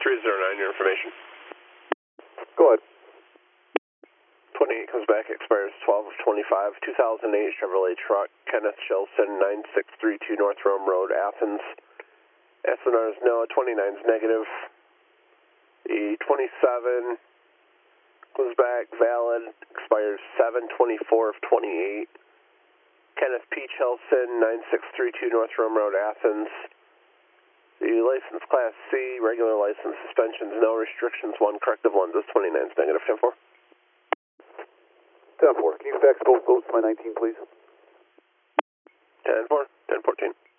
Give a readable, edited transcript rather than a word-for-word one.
309, your information. Go ahead. 28 comes back, expires 12 of 25, 2008 Chevrolet truck, Kenneth Shelson, 9632 North Rome Road, Athens. SNR is no, 29 is negative. The 27 comes back, valid, expires 7/24 of 28. Kenneth P. Chelson, 9632 North Rome Road, Athens. The license class C, regular license, suspensions, no restrictions, 1 corrective lenses, 29 is negative, 10-4. 10-4. Can you fax both those to my 19, please? 10-4, 10-14.